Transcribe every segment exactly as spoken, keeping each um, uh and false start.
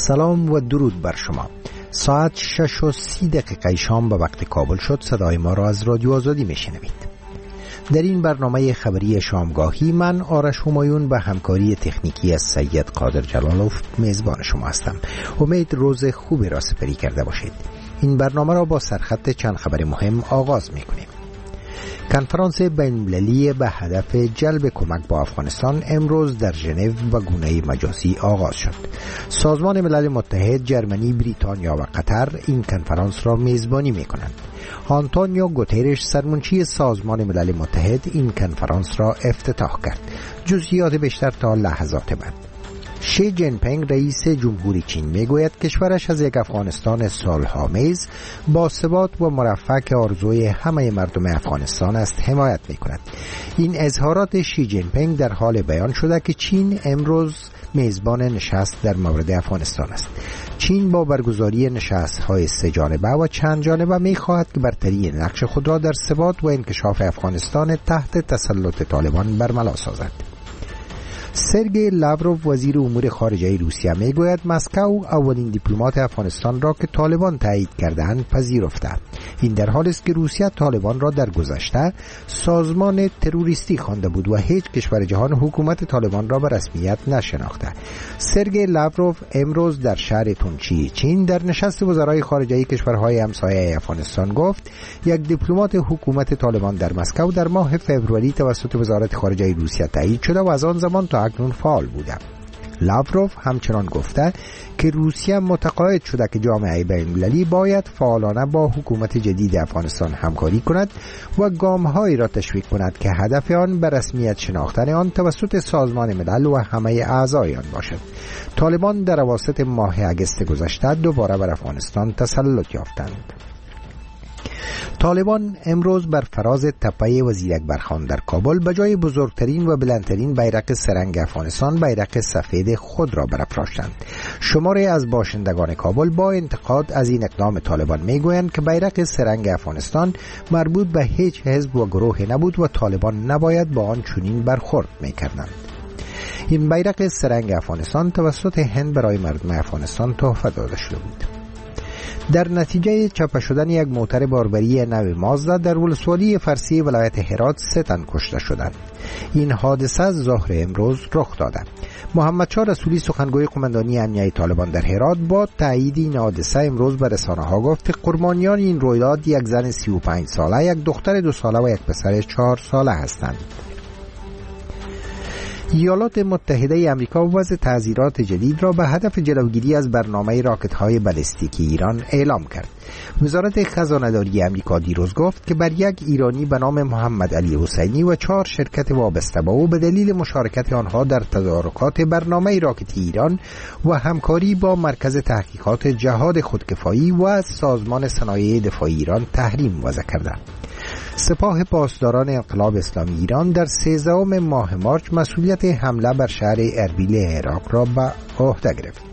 سلام و درود بر شما. ساعت شش و سی دقیقه شام به وقت کابل شد. صدای ما را از رادیو آزادی میشنوید. در این برنامه خبری شامگاهی من آرش همایون به همکاری تکنیکی از سید قادر جلالوف میزبان شما هستم. امید روز خوبی را سپری کرده باشید. این برنامه را با سرخط چند خبر مهم آغاز میکنیم. کنفرانس بین‌المللی به هدف جلب کمک با افغانستان امروز در ژنو و گونه مجازی آغاز شد. سازمان ملل متحد، جرمنی، بریتانیا و قطر این کنفرانس را میزبانی میکنند. آنتونیو گوترش، سرمنشی سازمان ملل متحد، این کنفرانس را افتتاح کرد. جزئیات بیشتر تا لحظات بعد. شی جین پینگ، رئیس جمهوری چین، میگوید کشورش از یک افغانستان صلح‌آمیز با ثبات و مرفه که آرزوی همه مردم افغانستان است حمایت میکند. این اظهارات شی جین پینگ در حال بیان شده که چین امروز میزبان نشست در مورد افغانستان است. چین با برگزاری نشست‌های سه جانبه و چند جانبه می‌خواهد که برتری نقش خود را در ثبات و انکشاف افغانستان تحت تسلط طالبان برملا سازد. سرگئی لاوروف، وزیر امور خارجه روسیه، میگوید مسکو اولین دیپلمات افغانستان را که طالبان تایید کرده‌اند پذیرفته. این در حالی است که روسیه طالبان را در گذشته سازمان تروریستی خوانده بود و هیچ کشور جهان حکومت طالبان را به رسمیت نشناخته. سرگئی لاوروف امروز در شهر تونچی چین در نشست وزرای خارجه کشورهای همسایه افغانستان گفت یک دیپلمات حکومت طالبان در مسکو در ماه فوریه توسط وزارت خارجه روسیه تایید شده و از آن زمان تا اکنون فعال بوده. لاوروف همچنان گفته که روسیه متقاعد شده که جامعه بین‌المللی باید فعالانه با حکومت جدید افغانستان همکاری کند و گام‌هایی را تشویق کند که هدف آن به رسمیت شناختن آن توسط سازمان ملل و همه اعضای آن باشد. طالبان در اواسط ماه اگست گذشته دوباره بر افغانستان تسلط یافتند. طالبان امروز بر فراز تپه وزیر اکبر خان در کابل به جای بزرگترین و بلندترین بیرق سرنگ افغانستان بیرق سفید خود را برافراشتند. شماری از باشندگان کابل با انتقاد از این اقدام طالبان میگویند که بیرق سرنگ افغانستان مربوط به هیچ حزب و گروه نبود و طالبان نباید با آن چنین برخورد میکردند. این بیرق سرنگ افغانستان توسط هند برای مردم افغانستان تحفه داده شده بود. در نتیجه چاپ شدن یک موتر باربری نو مازدا در ولسوالی فرسی ولایت هرات سه تن کشته شدند. این حادثه ظهر امروز رخ داده. محمد شاه رسولی، سخنگوی قماندانی امنیه طالبان در هرات، با تایید این حادثه امروز به رسانه‌ها گفت که قربانیان این رویداد یک زن سی و پنج ساله، یک دختر دو ساله و یک پسر چهار ساله هستند. ایالات متحده آمریکا وضع تعزیرات جدید را به هدف جلوگیری از برنامه راکت‌های بالستیکی ایران اعلام کرد. وزارت خزانه‌داری آمریکا دیروز گفت که بر یک ایرانی به نام محمد علی حسینی و چهار شرکت وابسته به او به دلیل مشارکت آنها در تدارکات برنامه راکتی ایران و همکاری با مرکز تحقیقات جهاد خودکفایی و سازمان صنایع دفاعی ایران تحریم وضع کردند. سپاه پاسداران انقلاب اسلامی ایران در سیزدهم ماه مارس مسئولیت حمله بر شهر اربیل عراق را به عهده گرفت.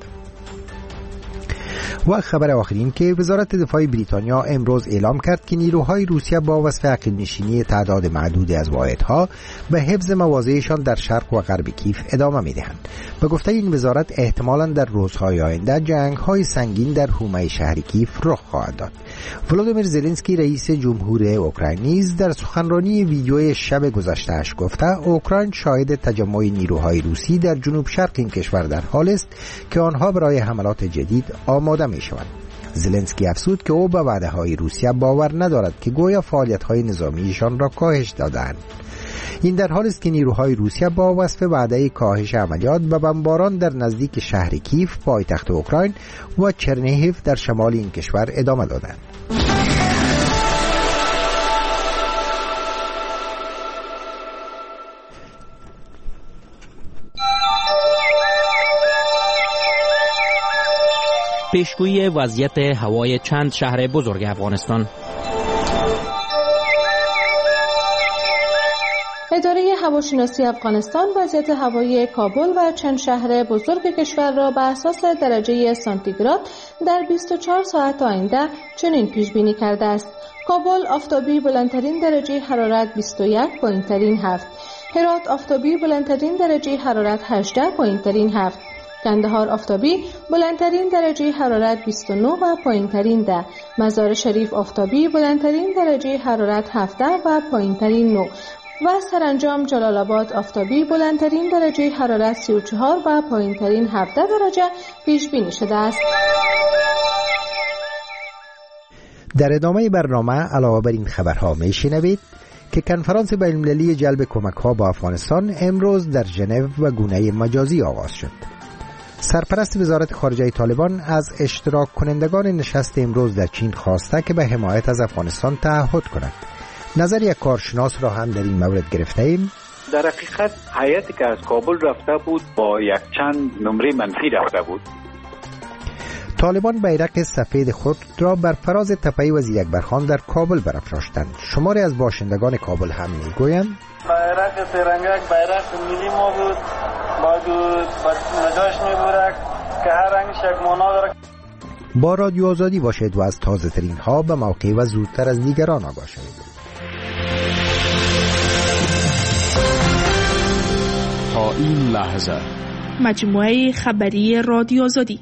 و خبر آخرین که وزارت دفاع بریتانیا امروز اعلام کرد که نیروهای روسیه با وصف عقب‌نشینی تعداد معدودی از واحدها به حفظ مواضعشان در شرق و غرب کیف ادامه می‌دهند. به گفته این وزارت احتمالاً در روزهای آینده جنگ‌های سنگین در حومه شهر کیف رخ خواهد داد. ولودیمیر زلنسکی، رئیس جمهور اوکراین، نیز در سخنرانی ویدیوی شب گذشته‌اش گفته اوکراین شاهد تجمع نیروهای روسی در جنوب شرق این کشور در حال است که آنها برای حملات جدید آماده می‌شوند. زلنسکی افزود که او به وعده‌های روسیه باور ندارد که گویا فعالیت‌های نظامیشان را کاهش دادند. این در حالی است که نیروهای روسیه با وصف وعده کاهش عملیات به بمباران در نزدیک شهر کیف پایتخت اوکراین و چرنیهیف در شمال این کشور ادامه دادند. پیشگویی وضعیت هوای چند شهر بزرگ افغانستان. اداره هواشناسی افغانستان وضعیت هوایی کابل و چند شهر بزرگ کشور را بر اساس درجه سانتیگراد در بیست و چهار ساعت آینده چنین پیش بینی کرده است: کابل آفتابی بلندترین درجه حرارت بیست و یک، پایینترین هفت. هرات آفتابی بلندترین درجه حرارت هجده، پایینترین هفت. کندهار آفتابی بلندترین درجه حرارت بیست و نه و پایینترین ده. مزار شریف آفتابی بلندترین درجه حرارت هفده و پایینترین نه. و سرانجام جلال آباد آفتابی بلندترین درجه حرارت سی و چهار و پایینترین هفده درجه پیش بینی شده است. در ادامه برنامه علاوه بر این خبرها میشنوید که کنفرانس بین المللی جلب کمک ها با افغانستان امروز در ژنو و گونه مجازی آغاز شد. سرپرست وزارت خارجه طالبان از اشتراک کنندگان نشست امروز در چین خواسته که به حمایت از افغانستان تعهد کنند. نظر یک کارشناس را هم در این مورد گرفته ایم. در حقیقت هیئتی که از کابل رفته بود با یک چند نمره منفی رفته بود. طالبان بیرق سفید خود را بر فراز تپه وزیر اکبرخان در کابل برافراشتند. شماری از باشندگان کابل هم میگویند بیرق سرنگک بیرق ملی ما بود، باید نجاش میبورد که هر رنگش یک معنا داره. با رادیو آزادی باشید و از تازه ترین ها به موقع و زودتر از دیگران آگاه شوید. تا این لحظه مجموعه خبری رادیو آزادی.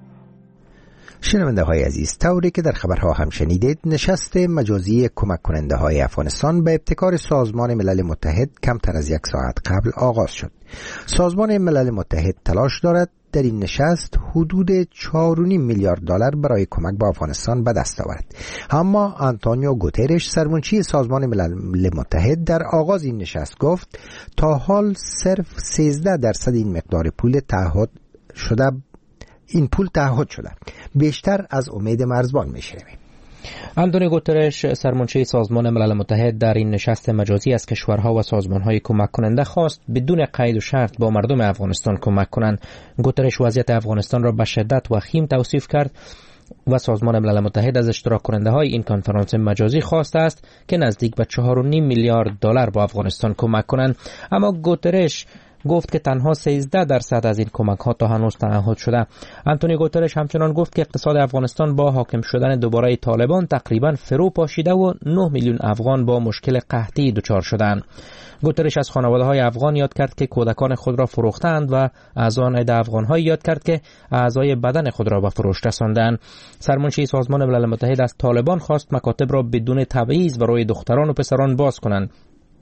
شنونده های عزیز، طوری که در خبرها هم شنیدید، نشست مجازی کمک کننده های افغانستان به ابتکار سازمان ملل متحد کمتر از یک ساعت قبل آغاز شد. سازمان ملل متحد تلاش دارد در این نشست حدود چهار و نیم میلیارد دلار برای کمک به افغانستان به دست آورد. اما آنتونیو گوترش، سرمنشی سازمان ملل متحد، در آغاز این نشست گفت تا حال صرف سیزده درصد این مقدار پول تعهد شده این پول تعهد شده. بیشتر از امید مرزبان میشنویم. آنتونیو گوترش، سرمنشی سازمان ملل متحد، در این نشست مجازی از کشورها و سازمانهای کمک کننده خواست بدون قید و شرط با مردم افغانستان کمک کنند. گوترش وضعیت افغانستان را به شدت وخیم توصیف کرد و سازمان ملل متحد از اشتراک کننده های این کنفرانس مجازی خواسته است که نزدیک به چهار و نیم میلیارد دلار با افغانستان کمک کنند. اما گوترش گفت که تنها سیزده درصد از این کمک ها تا هنوز تعهد شده. آنتونیو گوترش همچنان گفت که اقتصاد افغانستان با حاکم شدن دوباره طالبان تقریبا فرو پاشیده و نه میلیون افغان با مشکل قحطی دچار شدند. گوترش از خانواده های افغان یاد کرد که کودکان خود را فروختند و از آن عده افغان های یاد کرد که اعضای بدن خود را به فروش رساندند. سرمنشی سازمان ملل متحد از طالبان خواست مکاتب را بدون تبعیض برای دختران و پسران باز کنند.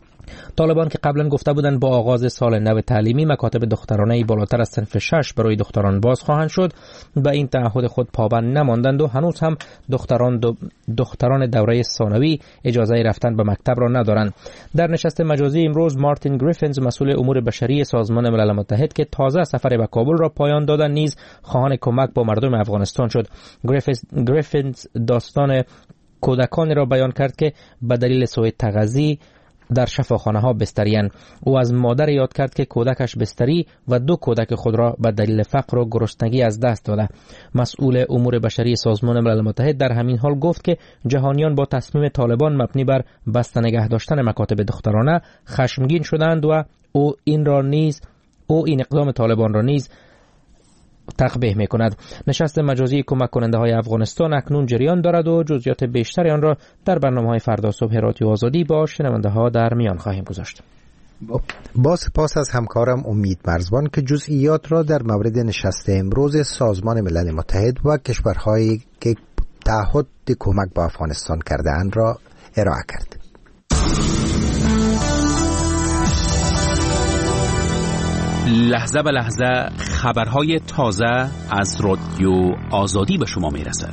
طالبان که قبلا گفته بودند با آغاز سال نو تعلیمی مکاتب دخترانه بالاتر از صنف شش برای دختران باز خواهند شد، به این تعهد خود پابند نماندند و هنوز هم دختران دو دختران دوره ثانوی اجازه رفتن به مکتب را ندارند. در نشست مجازی امروز مارتین گریفینز، مسئول امور بشری سازمان ملل متحد که تازه سفر به کابل را پایان دادن، نیز خواهان کمک با مردم افغانستان شد. گریفینز داستان کودکانی را بیان کرد که به دلیل سوء تغذیه در شفاخانه ها بستریان. او از مادر یاد کرد که کودکش بستری و دو کودک خود را به دلیل فقر و گرسنگی از دست داده. مسئول امور بشری سازمان ملل متحد در همین حال گفت که جهانیان با تصمیم طالبان مبنی بر بسته نگه داشتن مکاتب دخترانه خشمگین شدند و او این را نیز او این اقدام طالبان را نیز تقبیح می کند. نشست مجازی کمک کننده های افغانستان اکنون جریان دارد و جزئیات بیشتری آن را در برنامه های فردا صبح رادیو آزادی با شنونده ها در میان خواهیم گذاشت. با سپاس از همکارم امید مرزبان که جزئیات را در مورد نشست امروز سازمان ملل متحد و کشورهایی که تعهد کمک با افغانستان کرده اند را ارائه کرد. لحظه به لحظه خبرهای تازه از رادیو آزادی به شما میرسد.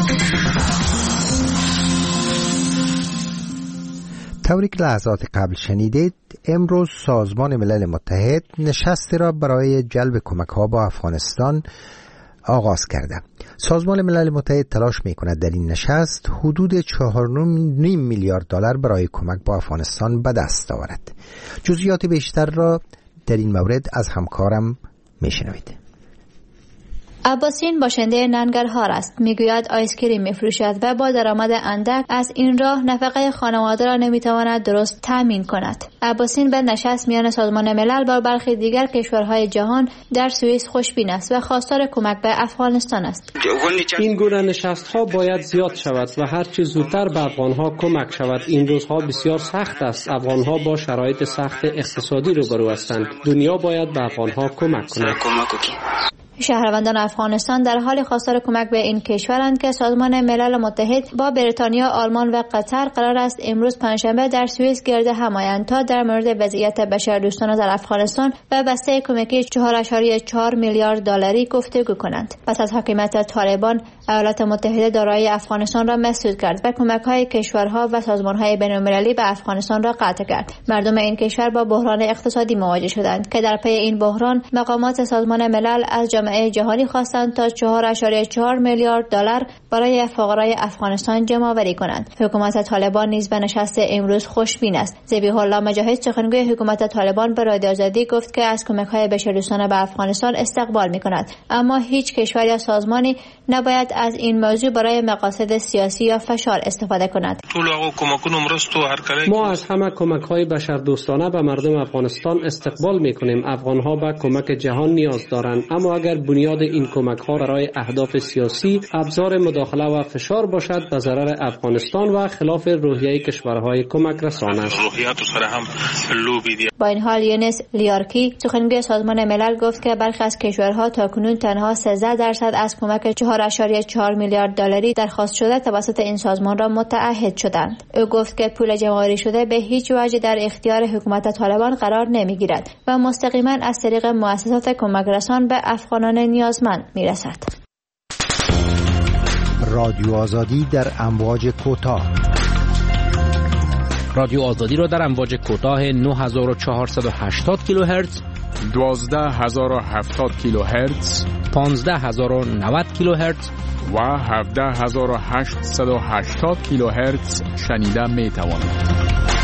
طوری که لحظات قبل شنیدید، امروز سازمان ملل متحد نشست را برای جلب کمک ها با افغانستان آغاز کرده. سازمان ملل متحد تلاش می کند در این نشست حدود چهار و نیم میلیارد دلار برای کمک با افغانستان به دست آورد. جزئیات بیشتر را در این مورد از همکارم میشنوید. عباسین باشنده ننگرهار است. میگوید آیسکریم میفروشد و با درآمد اندک از این راه نفقه خانواده را نمیتواند درست تامین کند. عباسین به نشست میان سازمان ملل با برخی دیگر کشورهای جهان در سوئیس خوشبین است و خواستار کمک به افغانستان است. این گونه نشست‌ها باید زیاد شود و هر چه زودتر به افغان‌ها کمک شود. این روزها بسیار سخت است. افغان‌ها با شرایط سخت اقتصادی روبرو هستند. دنیا باید به افغان‌ها کمک کند. شهروندان افغانستان در حال خواستار کمک به این کشورند که سازمان ملل متحد با بریتانیا، آلمان و قطر قرار است امروز پنجشنبه در سوئیس گرد هم آیند تا در مورد وضعیت بشردوستانه در افغانستان و بسته کمکی چهار ممیز چهار میلیارد دلاری گفتگو کنند. پس از حکومت طالبان، ایالات متحده دارایی افغانستان را مسدود کرد و کمک‌های کشورها و سازمان‌های بین‌المللی به افغانستان را قطع کرد. مردم این کشور با بحران اقتصادی مواجه شدند که در پی این بحران مقامات سازمان ملل از جامعه جهانی خواستند تا چهار ممیز چهار میلیارد دلار برای فقرای افغانستان جمع‌آوری کنند. حکومت طالبان نیز به نشست امروز خوشبین است. ذبیح الله مجاهد، سخنگوی حکومت طالبان، به رادیو آزادی گفت که از کمک‌های بشردوستانه به افغانستان استقبال می‌کند، اما هیچ کشور یا سازمانی نباید از این موضوع برای مقاصد سیاسی یا فشار استفاده کند. ما از همه کمک‌های بشردوستانه به مردم افغانستان استقبال می‌کنیم. افغان‌ها به کمک جهان نیاز دارند، اما اگر بنیاد این کمک‌ها برای اهداف سیاسی ابزار مداخله و فشار باشد، به ضرر افغانستان و خلاف روحیه کشورهای کمک رسان است. با این حال یونس لیارکی، سخنگوی سازمان ملل، گفت که برخی از کشورها تاکنون تنها سیزده درصد از کمک چهار ممیز چهار میلیارد دلاری درخواست شده توسط این سازمان را متعهد شدند. او گفت که پول جمع‌آوری شده به هیچ وجه در اختیار حکومت طالبان قرار نمی‌گیرد و مستقیما از طریق مؤسسات کمک رسان به افغانان نیازمند می‌رسد. رادیو آزادی در امواج کوتاه. رادیو آزادی را در امواج کوتاه نه هزار و چهارصد و هشتاد کیلوهرتز، دوازده هزار و هفتاد کیلوهرتز، پانزده هزار و نود کیلوهرتز و هفده هزار و هشتصد و هشتاد کیلوهرتز شنیده می توانید.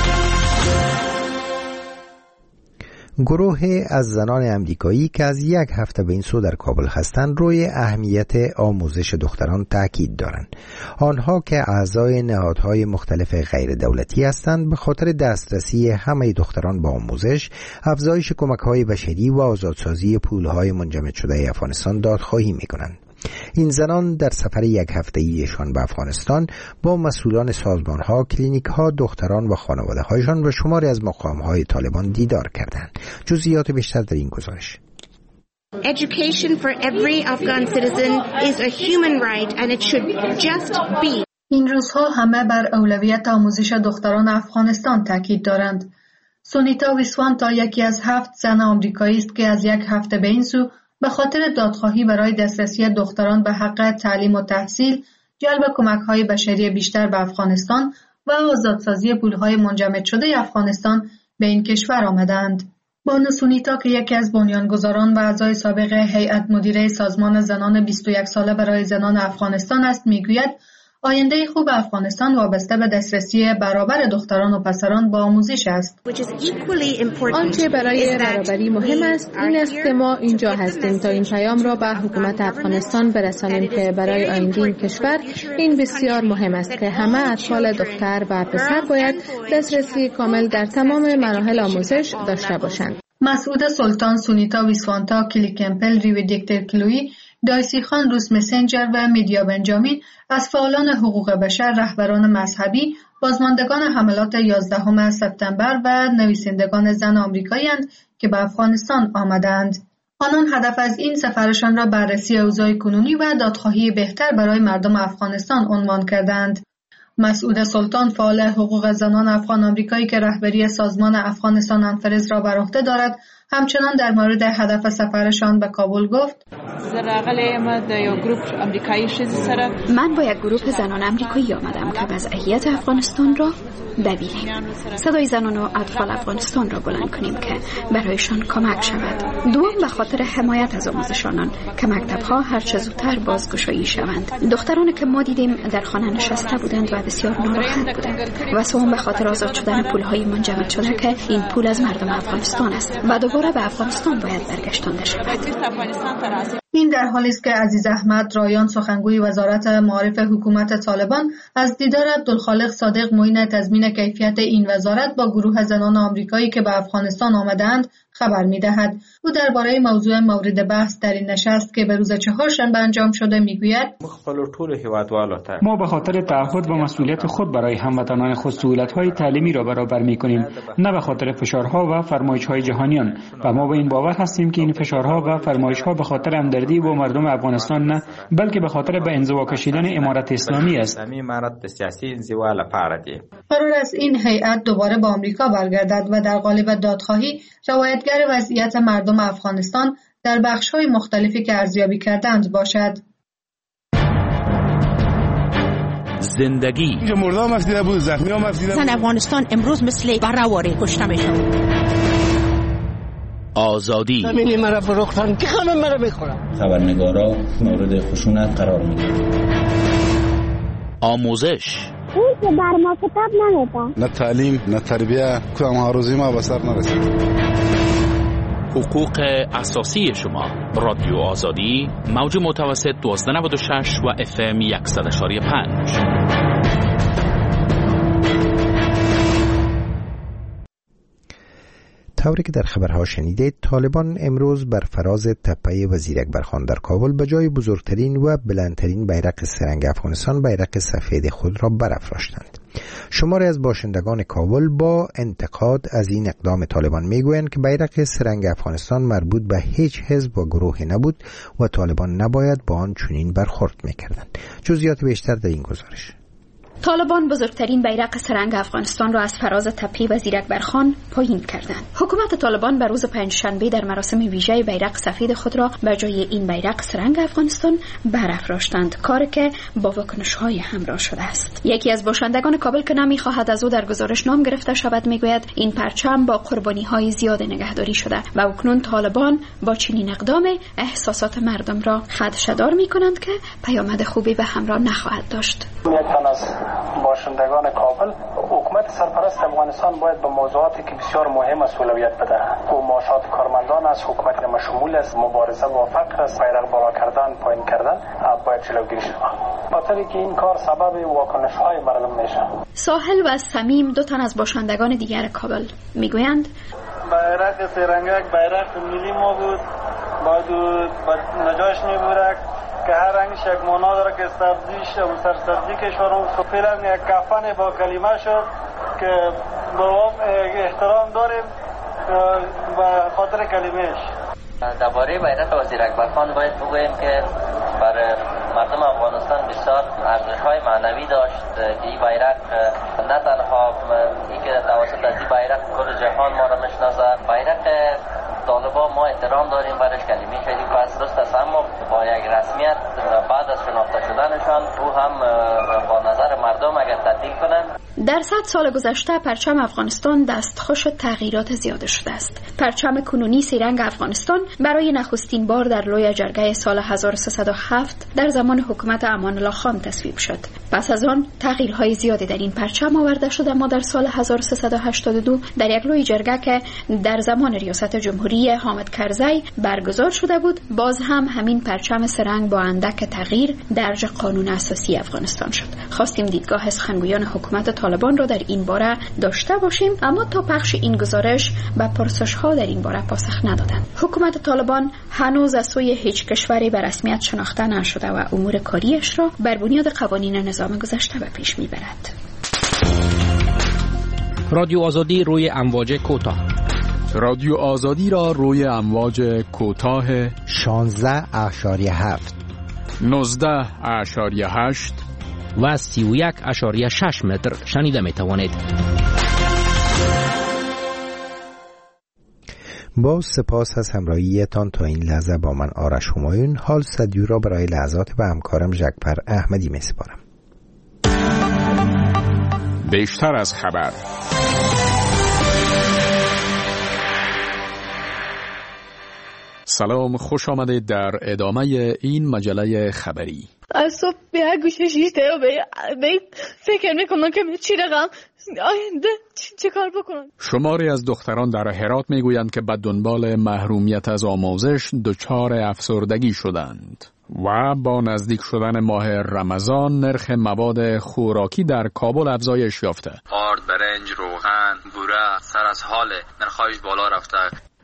گروه از زنان امریکایی که از یک هفته به این سو در کابل هستند روی اهمیت آموزش دختران تاکید دارند. آنها که اعضای نهادهای مختلف غیر دولتی هستند به خاطر دسترسی همه دختران به آموزش، افزایش کمک‌های بشری و آزادسازی پول‌های منجمد شده افغانستان دادخواهی می‌کنند. این زنان در سفر یک هفته‌ایشان به افغانستان با مسئولان سازمان‌ها، کلینیک‌ها، دختران و خانواده‌هایشان و شماری از مقام‌های طالبان دیدار کردند. جزئیات بیشتر در این گزارش. Education for every Afghan citizen is a human right and it should just be. این روزها همه بر اولویت آموزش دختران افغانستان تاکید دارند. سونیتا ویسوانتا یکی از هفت زن آمریکایی است که از یک هفته به این سو به خاطر دادخواهی برای دسترسی دختران به حق تعلیم و تحصیل، جلب کمک‌های بشری بیشتر به افغانستان و آزادسازی پول‌های منجمد شده افغانستان به این کشور آمدند. بانو سونیتا که یکی از بنیانگذاران و اعضای سابق هیئت مدیره سازمان زنان بیست و یک ساله برای زنان افغانستان است، میگوید آینده خوب افغانستان وابسته به دسترسی برابر دختران و پسران با آموزش است. آنچه برای برابری مهم است این است که ما اینجا هستیم تا این پیام را به حکومت افغانستان برسانیم که برای آینده این کشور این بسیار مهم است که همه اطفال دختر و پسر باید دسترسی کامل در تمام مراحل آموزش داشته باشند. مسعود سلطان، سونیتا ویسوانتا، کلی کمپل، ریوی دیکتر کلوی، دایسی خان روس مسنجر و میدیا بنجامین از فعالان حقوق بشر، رهبران مذهبی، بازماندگان حملات یازدهم سپتامبر و نویسندگان زن آمریکایی‌اند که به افغانستان آمدند. آنان هدف از این سفرشان را بررسی اوضاع کنونی و دادخواهی بهتر برای مردم افغانستان عنوان کردند. مسعود سلطان، فعال حقوق زنان افغان آمریکایی که رهبری سازمان افغانستان انفرز را بر عهده دارد، همچنان در مورد هدف سفرشان به کابل گفت: من با یک گروه زنان آمریکایی آمدم که وضعیت افغانستان را ببینیم، صدای زنان و اطفال افغانستان را بلند کنیم که برایشان کمک شود. دوم به خاطر حمایت از آموزش آنان که مکتب‌ها هر چه زودتر بازگشایی شوند. دخترانی که ما دیدیم در خانه نشسته بودند و بسیار ناراحت بودند. و سوم به خاطر آزاد شدن پول‌های منجمد شده که این پول از مردم افغانستان است و دوباره به افغانستان باید برگشتانده شود. این در حالی است که عزیز احمد رایان، سخنگوی وزارت معارف حکومت طالبان، از دیدار عبدالخالق صادق معین تضمین کیفیت این وزارت با گروه زنان آمریکایی که به افغانستان آمدند خبر می‌دهد. او درباره موضوع مورد بحث در این نشست که به روز چهارشنبه انجام شده میگوید: ما به خاطر تعهد و مسئولیت خود برای هموطنان خود سهولت‌های تعلیمی را برابر می‌کنیم، نه به خاطر فشارها و فرمایش‌های جهانیان، و ما به این باور هستیم که این فشارها و فرمایش‌ها به خاطر همدردی با مردم افغانستان نه، بلکه به خاطر به انزوا کشیدن امارت اسلامی است. قرار است این هیئت دوباره با آمریکا برگردد و در قالب دادخواهی روایتگر وضعیت مردم افغانستان در بخش‌های مختلفی که ارزیابی کردند باشد. زندگی اینجا مردم مفیده بود، زخمی ها مفیده بود. افغانستان امروز مثل برآوری کشته میشود. آزادی زمین مرا فروختن که خانم مرا بخورم. خبرنگارا مورد خشونت قرار میگیرند. آموزش اون که بر ما کتاب نمیده. نه تعلیم نه تربیه، کدام هاروزی ما به سر نرسید. حقوق اساسی شما. رادیو آزادی، موج متوسط دوازده نود و شش و اف ام صد و یک و پنج. طوری که در خبرها شنیدید، طالبان امروز بر فراز تپه وزیر اکبر خان در کابل به جای بزرگترین و بلندترین بیرق سه‌رنگ افغانستان بیرق سفید خود را برافراشتند. شماری از باشندگان کابل با انتقاد از این اقدام طالبان میگویند که بیرق سه‌رنگ افغانستان مربوط به هیچ حزب و گروهی نبود و طالبان نباید با آن چنین برخورد میکردند. جزئیات بیشتر در این گزارش. طالبان بزرگترین بیرق سه‌رنگ افغانستان را از فراز تپه وزیر اکبر خان پایین کردند. حکومت طالبان بر روز پنجشنبه در مراسم ویژه بیرق سفید خود را به جای این بیرق سه‌رنگ افغانستان برافراشتند، کاری که با واکنش‌های همراه شده است. یکی از باشندگان کابل که نمی‌خواهد از او در گزارش نام گرفته شود میگوید این پرچم با قربانی‌های زیاد نگهداری شده و اکنون طالبان با چنین اقدام احساسات مردم را خدشه‌دار می‌کنند که پیامد خوبی به همراه نخواهد داشت. باشندگان کابل، حکومت سرپرست افغانستان باید به موضوعاتی که بسیار مهم است اولویت بده. او معاشات کارمندان است، حکومت مشمول است، مبارزه با فقر است، بیرق بالا کردن، پایین کردن باید جلوگیری شود. خاطری که این کار سبب واکنش‌های مردم میشه. ساحل و صمیم دو تن از باشندگان دیگر کابل میگویند بیرق سه‌رنگک بیرق ملی ما بود، باید نجاش میبرد که هر رنگش یک معنا داره که سبزیش و سرسبزی کشورم فعلا یک کفن با کلمه شد که با احترام داریم به خاطر کلمهش. درباره بیرق وزیر اکبر خان باید بگوییم که برای مردم افغانستان بسیار ارزش‌های معنوی داشت که این بیرق نه تنها این که توسط از این بیرق کل جهان ما را میشناسه، بیرق طالبان ما احترام داریم برش، کلمه خیلی پس درست است، اما با یک رسمیت بعد از شناخته شدنشان او هم با نظر مردم اگر تعطیل کنن. در صد سال گذشته پرچم افغانستان دستخوش تغییرات زیاده شده است. پرچم کنونی سه‌رنگ افغانستان برای نخستین بار در لوی جرگه سال هزار و سیصد و هفت در زمان حکومت امان الله خان تصویب شد. پس از آن تغییرهای زیادی در این پرچم آورده شد، اما در سال هزار و سیصد و هشتاد و دو در یک لوی جرگه که در زمان ریاست جمهوری حامد کرزی برگزار شده بود، باز هم همین پرچم سه‌رنگ با اندک تغییر درج قانون اساسی افغانستان شد. خواستیم دیدگاه سخنگویان حکومت طالبان را در این باره داشته باشیم، اما تا پخش این گزارش به پرسش‌ها در این باره پاسخ ندادند. حکومت طالبان هنوز از سوی هیچ کشوری به رسمیت شناخته نشده و امور کاریش را بر بنیاد قوانین نظام گذشته به پیش میبرد. رادیو آزادی روی امواج کوتاه. رادیو آزادی را روی امواج کوتاه شانزده اشاریه هفت، نوزده اشاریه هشت و سی و یک اشاریه شش متر شنیده می توانید. با سپاس از همراهیتان تا این لحظه با من آرش همایون. حال صدیو را برای لحظات به همکارم ژکپر احمدی می سپارم. بیشتر از خبر. سلام، خوش آمدید در ادامه این مجله خبری. از صبح به هر گوشه شیشته و به فکر میکنم که چی رقم آینده چه کار بکنم. شماری از دختران در هرات میگویند که به دنبال محرومیت از آموزش دچار افسردگی شدند و با نزدیک شدن ماه رمضان نرخ مواد خوراکی در کابل افزایش یافته. آرد، برنج، روغن، بوره سر از حال نرخایش بالا رفته.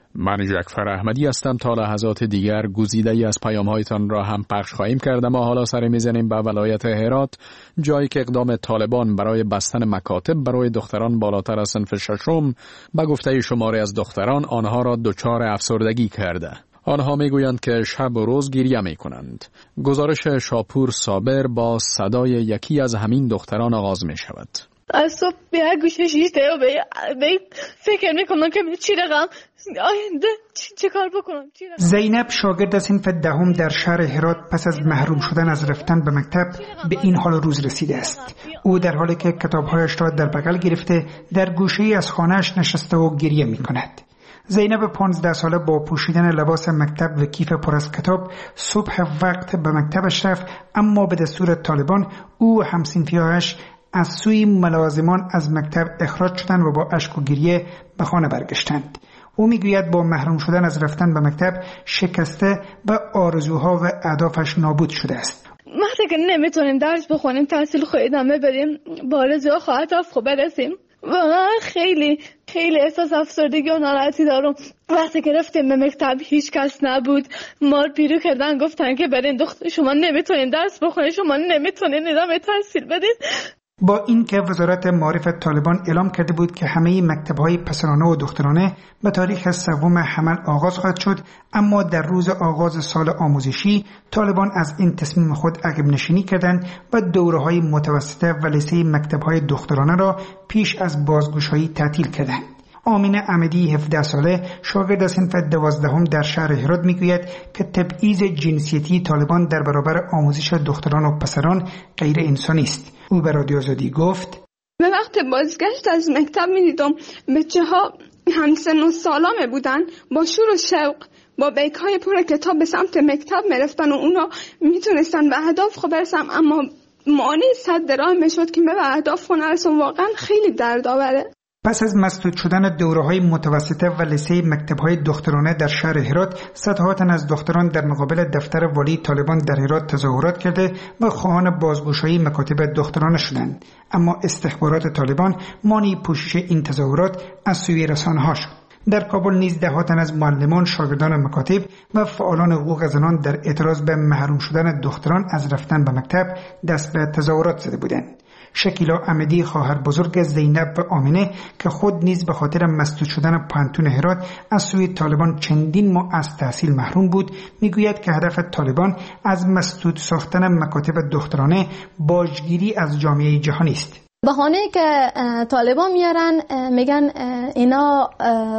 من جعفر احمدی هستم. تا لحظات دیگر گزیده‌ای از پیام‌هایتان را هم پخش خواهیم کرد. ما حالا سر می‌زنیم به ولایت هرات، جایی که اقدام طالبان برای بستن مکاتب برای دختران بالاتر از صنف ششم به گفته شماری از دختران آنها را دچار افسردگی کرده. آنها میگویند که شب و روز گریه میکنند. گزارش شاپور صابر با صدای یکی از همین دختران آغاز می شود. از صبح به هر گوشه شیشته و به فکر میکنم که چی رقم آینده چه کار بکنم. زینب شاگرد صنف دهم در شهر هرات پس از محروم شدن از رفتن به مکتب به این حال روز رسیده است. او در حالی که کتابهایش را در بغل گرفته در گوشه‌ای از خانه‌اش نشسته و گریه میکند. زینب پانزده ساله با پوشیدن لباس مکتب و کیف پر از کتاب صبح وقت به مکتبش رفت، اما به دستور طالبان او و همسنفی‌هایش از سوی ملازمان از مکتب اخراج شدند و با اشک و گریه به خانه برگشتند. او میگوید با محروم شدن از رفتن به مکتب شکسته و آرزوها و اهدافش نابود شده است. وقتی که نمیتونیم درس بخونیم، تحصیل خود ادامه بدیم، با آرزوها و اهداف خوب برسیم، واقعا خیلی خیلی احساس افسردگی و ناراحتی دارم. وقتی که رفتیم به مکتب هیچ کس نبود، مار پیرو کردن، گفتن که برین دختر شما نمیتونین درس بخونین، شما نمیتونین ادامه تحصیل بدین. با اینکه وزارت معارف طالبان اعلام کرده بود که همه مکتب‌های پسرانه و دخترانه به تاریخ سوم حمل آغاز خواهد شد، اما در روز آغاز سال آموزشی طالبان از این تصمیم خود عقب نشینی کردند و دوره‌های متوسطه و لیسه مکتب‌های دخترانه را پیش از بازگشایی تعطیل کردند. آمینه احمدی هفده ساله شاگرد صنف دوازدهم در شهر هرات میگوید که تبعیض جنسیتی طالبان در برابر آموزش دختران و پسران غیر انسانی است. او به رادیو آزادی گفت: به وقت بازگشت از مکتب می‌دیدم بچه‌ها همسن و سالامه بودن، با شور و شوق با بیگ‌های پر کتاب به سمت مکتب می‌رفتن و اونا میتونستن به اهداف خود برسن، اما مانع صد راه میشد که به اهداف خود نرسن. واقعا خیلی دردآوره. پس از مسدود شدن دوره‌های متوسطه و لیسه مکتب‌های دخترانه در شهر هرات، صدها تن از دختران در مقابل دفتر والی طالبان در هرات تظاهرات کرده و خواهان بازگشایی مکاتب دخترانه شدند، اما استخبارات طالبان مانع پوشش این تظاهرات از سوی رسانه‌ها شد. در کابل نیز ده ها تن از معلمان، شاگردان مکاتب و فعالان حقوق زنان در اعتراض به محروم شدن دختران از رفتن به مکتب دست به تظاهرات زده بودند. شکیلا احمدی خواهر بزرگ زینب و آمینه که خود نیز به خاطر مسدود شدن پانتون هرات از سوی طالبان چندین ماه از تحصیل محروم بود، میگوید که هدف طالبان از مسدود ساختن مکاتب دخترانه باجگیری از جامعه جهانی است. بهانه‌ای که طالبان میارن میگن اینا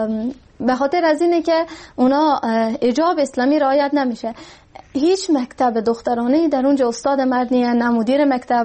به خاطر از اینه که اونا حجاب اسلامی رعایت نمیشه. هیچ مکتب دخترانه در اونجا استاد مرد نیست، نه مدیر مکتب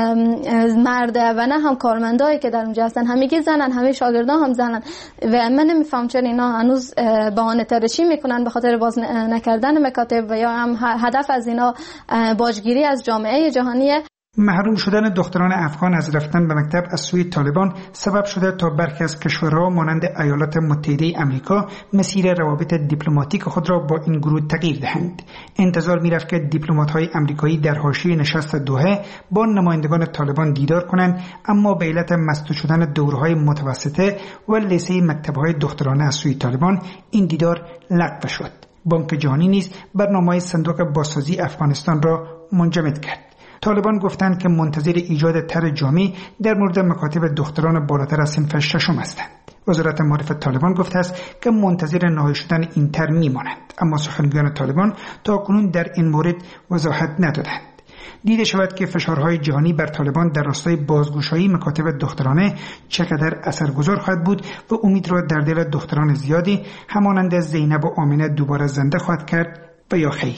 مرده و نه هم کارمندایی که در اونجا هستن، همگی زنن، همه شاگردان هم زنن و من نمیفهم چرا اینا هنوز بهانه تراشی میکنن به خاطر باز نکردن مکاتب و یا هم هدف از اینا باجگیری از جامعه جهانیه. محروم شدن دختران افغان از رفتن به مکتب از سوی طالبان سبب شده تا برخی از کشورها مانند ایالات متحده آمریکا مسیر روابط دیپلماتیک خود را با این گروه تغییر دهند. انتظار می‌رفت که دیپلمات‌های آمریکایی در حاشیه نشست دوحه با نمایندگان طالبان دیدار کنند، اما به علت مسدود شدن دوره‌های متوسطه و لیسه مکتب‌های دخترانه از سوی طالبان این دیدار لغو شد. بانک جهانی نیز برنامه صندوق بازسازی افغانستان را منجمد کرد. طالبان گفتند که منتظر ایجاد طرح جامع در مورد مکاتب دختران بالاتر از صنف ششم هستند. وزارت معارف طالبان گفته است که منتظر نهایی شدن این طرح میمانند، اما سخنگویان طالبان تاکنون در این مورد وضاحت ندادند. دیده شود که فشارهای جهانی بر طالبان در راستای بازگشایی مکاتب دخترانه چقدر اثرگذار خواهد بود و امید را در دل دختران زیادی همانند زینب و آمینه دوباره زنده خواهد کرد و یا خیر.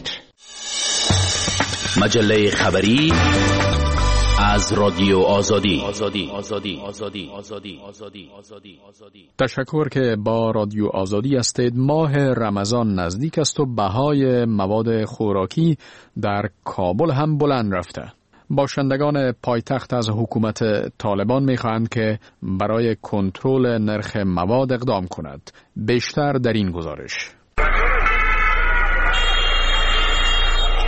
مجله خبری از رادیو آزادی. آزادی آزادی آزادی آزادی آزادی آزادی آزادی. تشکر که با رادیو آزادی هستید. ماه رمضان نزدیک است و بهای مواد خوراکی در کابل هم بلند رفته. باشندگان پایتخت از حکومت طالبان می‌خواهند که برای کنترل نرخ مواد اقدام کند. بیشتر در این گزارش.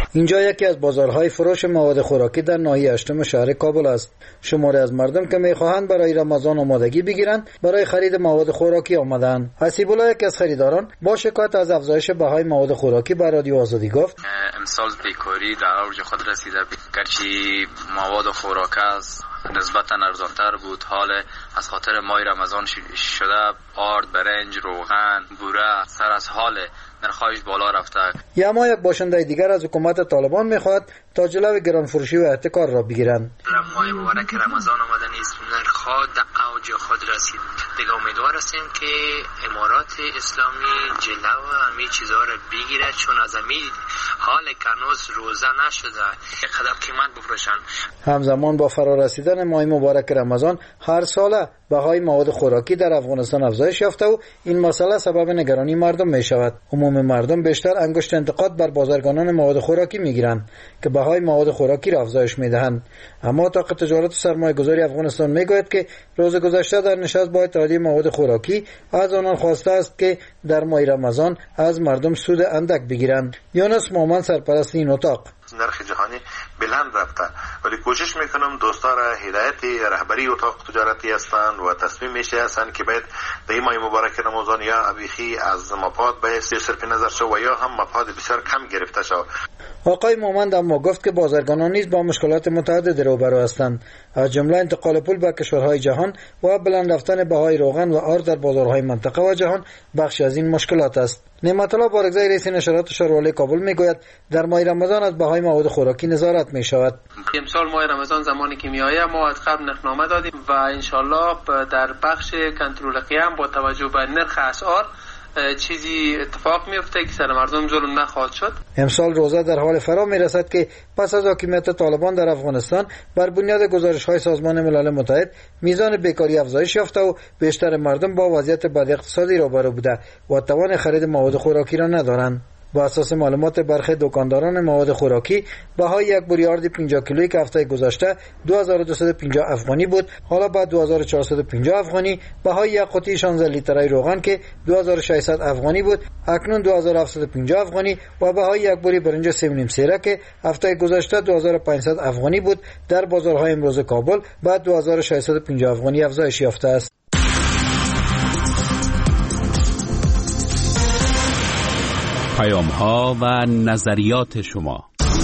اینجا یکی از بازارهای فروش مواد خوراکی در ناحیه هشتم شهر کابل است. شماری از مردم که میخواهند برای رمضان آمادگی بگیرند برای خرید مواد خوراکی آمدند. حسیب الله یکی از خریداران با شکایت از افزایش بهای مواد خوراکی به رادیو آزادی گفت: امسال بیکاری در اوج خود رسیده، گرچه مواد خوراکی است نسبتا ارزانتر بود، حال از خاطر ماه رمضان شده آرد، برنج، روغن، بوره سر از حال نرخ‌هایش بالا رفته. یا ما یک باشنده دیگر از حکومت طالبان میخواد تا جلوی گران فروشی و احتکار را بگیرند. ماه مبارک رمضان آمده نیست، نرخ‌ها در اوج خود رسید. دیگه امیدوار هستیم که امارات اسلامی جلو همه چیزها را بگیره، چون از همین حال کنوز روزه نشده قدر قیمت بفروشن. همزمان با فرارسیدن ماه مبارک رمضان هر ساله بهای مواد خوراکی در افغانستان افزایش یافته و این مسئله سبب نگرانی مردم می شود. عموم مردم بیشتر انگشت انتقاد بر بازرگانان مواد خوراکی می گیرند که بهای مواد خوراکی را افزایش می دهند. اما اتاق تجارت و سرمایه گذاری افغانستان می گوید که روز گذشته در نشست با اتحادیه مواد خوراکی از آنان خواسته است که در ماه رمضان از مردم سود اندک بگیرند. یونس مومن سرپرست این اتاق: نرخ جهانی بلند رفته، ولی کوشش میکنم دوستا را هدایت رهبری اتاق تجارتی هستند و تصمیم میشه هستند که باید در این ماه مبارک رمضان یا ابیخی از مفاد به صرف نظر شو و یا هم مفاد بسیار کم گرفته شو. آقای مومند اما گفت که بازرگانان نیز با مشکلات متعدد روبرو هستند، از جمله انتقال پول به کشورهای جهان و بلند رفتن بهای روغن و آرد در بازارهای منطقه و جهان بخشی از این مشکلات است. نعمت الله بارگزای رئیس نشرات شاروالی کابل میگوید در ماه رمضان از بهای مواد خوراکی نظارت می شود. امسال ماه رمضان زمانی که میآید ما از قبل نرخنامه دادیم و انشالله در بخش کنترل قیام با توجه به نرخ اسعار چیزی اتفاق میفته که سر مردم ظلم نخواهد شد. امسال روزه در حال فرا میرسد که پس از حاکمیت طالبان در افغانستان بر بنیاد گزارش‌های سازمان ملل متحد میزان بیکاری افزایش یافته و بیشتر مردم با وضعیت بد اقتصادی روبرو بوده و توان خرید مواد خوراکی را ندارند. با اساس معلومات برخی دکانداران مواد خوراکی بهای یک بوری آرد پنجاه کیلویی که هفته گذشته دو هزار و دویست و پنجاه افغانی بود حالا بعد دو هزار و چهارصد و پنجاه افغانی، بهای یک قوطی شانزده لیتری روغن که دو هزار و ششصد افغانی بود اکنون دو هزار و هفتصد و پنجاه افغانی و بهای یک بوری برنج سه و نیم سیره که هفته گذشته دو هزار و پانصد افغانی بود در بازارهای امروز کابل بعد دو هزار و ششصد و پنجاه افغانی افزایش یافته است. پیام ها و نظریات شما.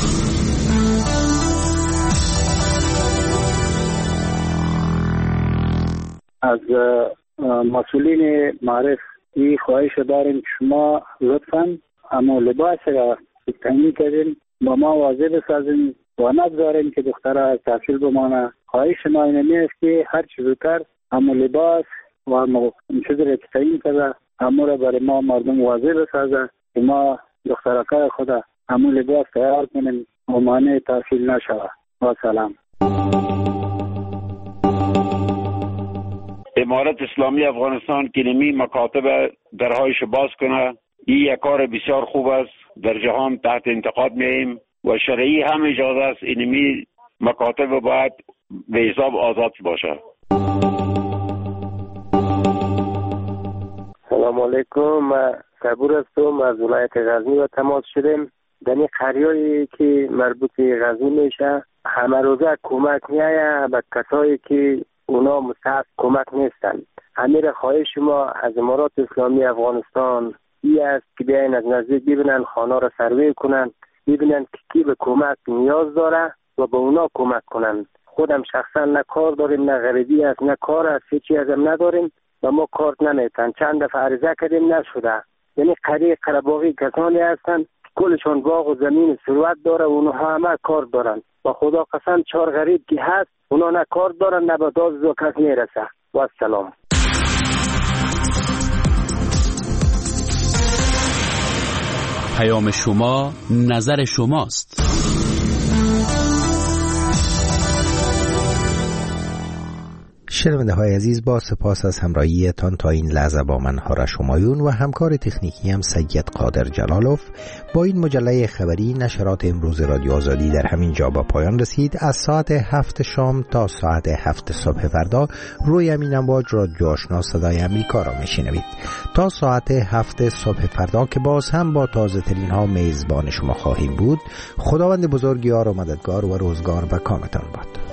از مسئولین معرف این خواهش داریم که شما لطفاً اما لباس را تعیین کردین با ما واضح بسازین و نگذارین که دختره تحصیل بمانه. خواهش ما اینمی است که هر چیز زودتر اما لباس و اما چیز را که تعیین کرده اما را برای ما مردم واضح بسازه که ما دخترکای خدا همون لباس تیار کنیم و مانع تحصیل نشود. و سلام. امارت اسلامی افغانستان که نمی مکاتب درهایش باز کنه، این یک کار بسیار خوب است. در جهان تحت انتقاد میاییم و شرعی هم اجازه است اینمی مکاتب باید به حساب آزاد باشه. سلام علیکم، من صبور هستم از ولایت غزنی و تماس شدیم. در این قریه‌ای که مربوط به غزنی میشه همه روزه کمک میایه به کسایی که اونا مستحق کمک نیستن. امیر خواهش شما از امارات اسلامی افغانستان ای است که بیاین از نزدیک ببینن، خانه را سروی کنن، ببینن که کی به کمک نیاز داره و به اونا کمک کنن. خودم شخصا نه کار داریم، نه غریبی است، نه کار است، هیچ چیزی هم نداریم و ما کارت نمیتن. چند دفعه عرضه کردیم نشده. یعنی قریه قرباغی کسانی هستن کلشون باغ و زمین ثروت داره و اونها همه کار دارن و خدا قسم چهار غریب که هست اونا نه کار دارن نه به داز و کس میرسه. و السلام. پیام شما نظر شماست. شنونده های عزیز، با سپاس از همراهیتان تا این لحظه با من آرش همایون و همکار تکنیکی هم سید قادر جلالوف با این مجله خبری نشرات امروز رادیو آزادی در همین جا با پایان رسید. از ساعت هفت شام تا ساعت هفت صبح فردا روی امین امواج رادیو آشنا صدای امریکا را میشنوید. تا ساعت هفت صبح فردا که باز هم با تازه ترین ها میزبان شما خواهیم بود. خداوند بزرگ یار و مددگار و روزگار و کامتان باد.